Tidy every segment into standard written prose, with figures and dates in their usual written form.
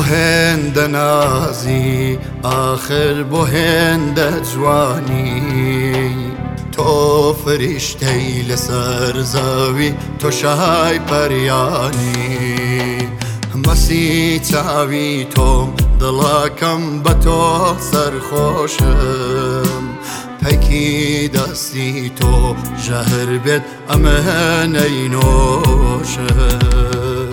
هێندە نازی ئاخر بۆ هێندە جوانی تۆ فریشتەی لەسەر زەوی تۆ شای پەریانی مەسی چاوی تۆم دڵەکەم بە تۆ سەرخۆشم پەیکی دەستی تۆ ژەهر بێت ئەمەنەی نۆشم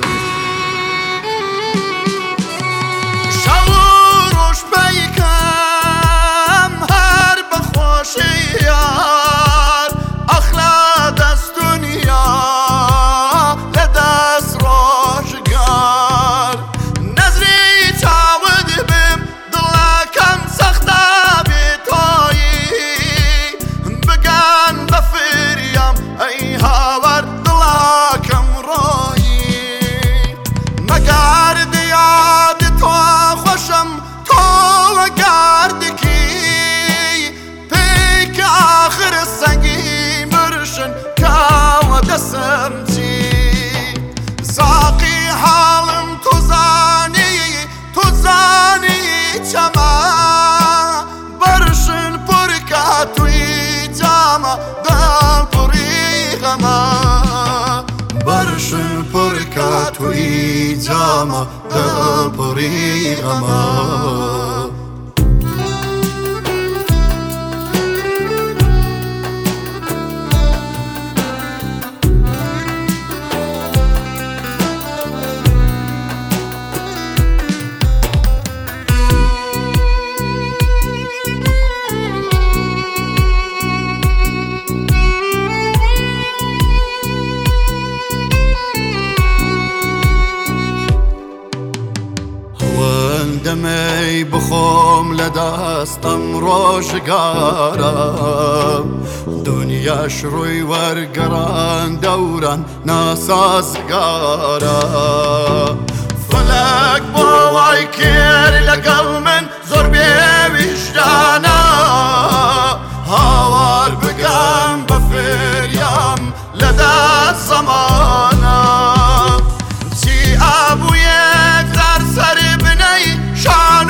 ساقی حالم تو زانی چما برشن پرکاتوی جاما دل پری غما برشن پرکاتوی جاما دل پری غما دەمەی بخۆم لە دەستەم ڕۆژگارە دنیاش ڕووی وەرگەڕان دەوران ناسازگارە فەلەک بۆ وای کرد لەگەڵ من زۆر بێویژدانە هاوار بگەم بە فێریام لەدەست زەمانە چی ئابوویەک زار سەر بنەی شان و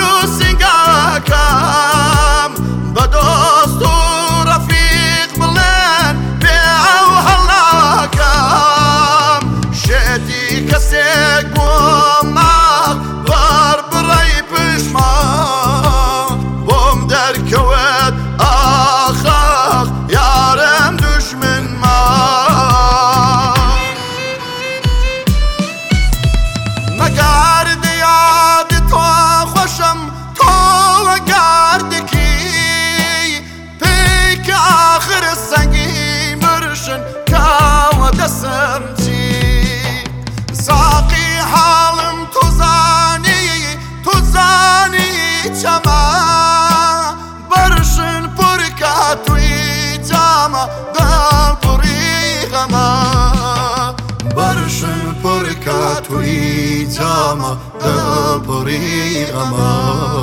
سنگاکەم بە دۆست و ڕەفیق بڵێن بێ ئەو هەڵاکەم شێتی کەسێک بووم ماڵ بەر بڕەی پشمان بۆم دەرکەوێت ئاخاخ یارم دوژمن مەگارد یاد تۆ خۆشم تۆ وەگاردکی پێیکە ئاخر سەنگی مرشن کاوە دەسم چی ساقی حاڵم تو زانی چەما برشن پرکاتوی جاما دڵ پڕی غەما برشن پرکاتوی جاما دڵ پڕی غەما